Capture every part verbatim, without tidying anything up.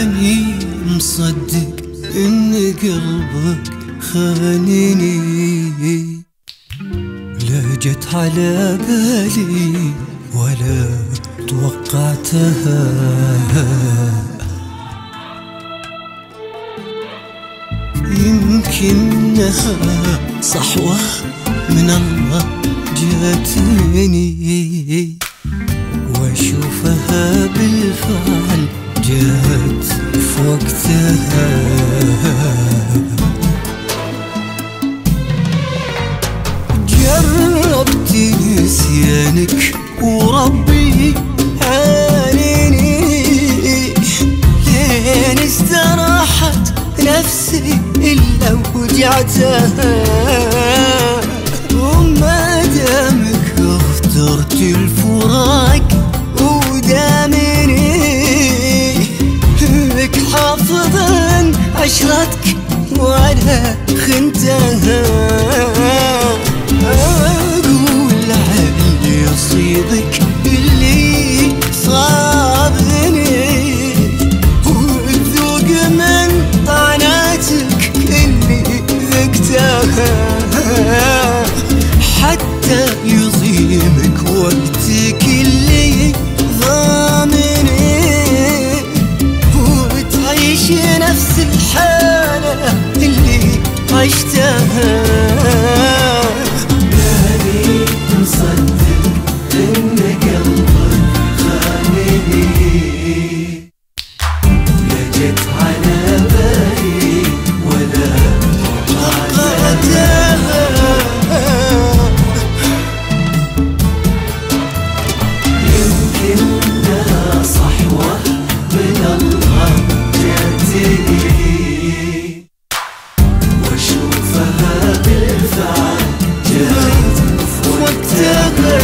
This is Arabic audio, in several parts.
ماني مصدق إن قلبك خانني، لا جت على بالي ولا توقعتها. يمكنها صحوة من الله جاتني، واشوفها بالفعل جات في وقتها. جربت نسيانك وربي عانيني، لين استراحت نفسي إلا وجعتها. وما دامك اخترت الفراق ودامني لك حافظا عشرتك ولا خنتها. أقول علي يصيبك اللي صابني، وتذوق من طعناتك اللي ذقتها، حتى يصيبك وقتك اللي ضامني، وتعيش نفس الحالة اللي عشتها. ماني مصدق إن قلبك خانني، لا جت على بالي ولا توقعتها. يمكنها صحوة من الله جاتني، واشوفها بالفعل جات في وقتها.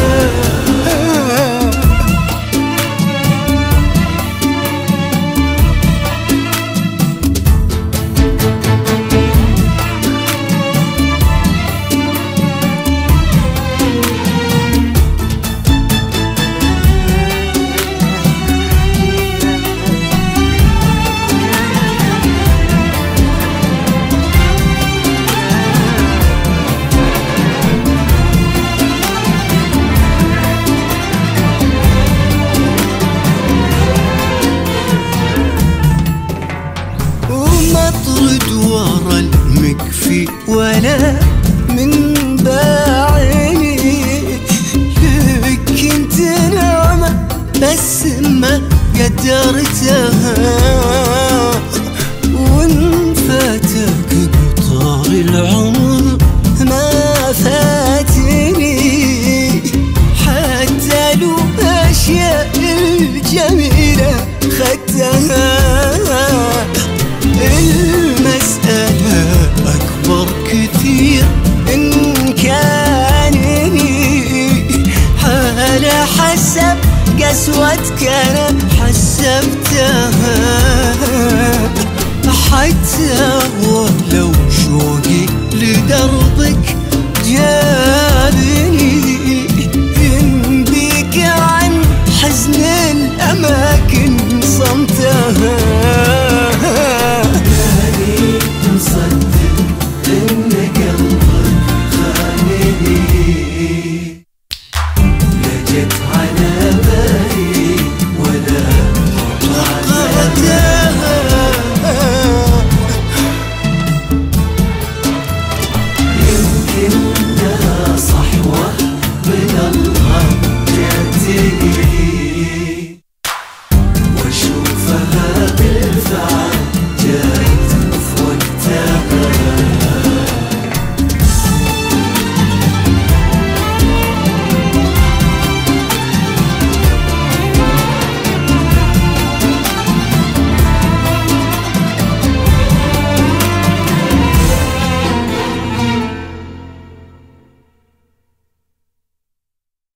مطرد ورا المكفي ولا من باعني، لك كنت نعمة بس ما قدرتها. وان فاتك قطار العمر ما فاتني، حتى لو أشياء الجميلة خدتها. المسألة أكبر كثير إن كانني، على حسب قسوتك أنا حسبتها، حتى ولو شوقي لدرب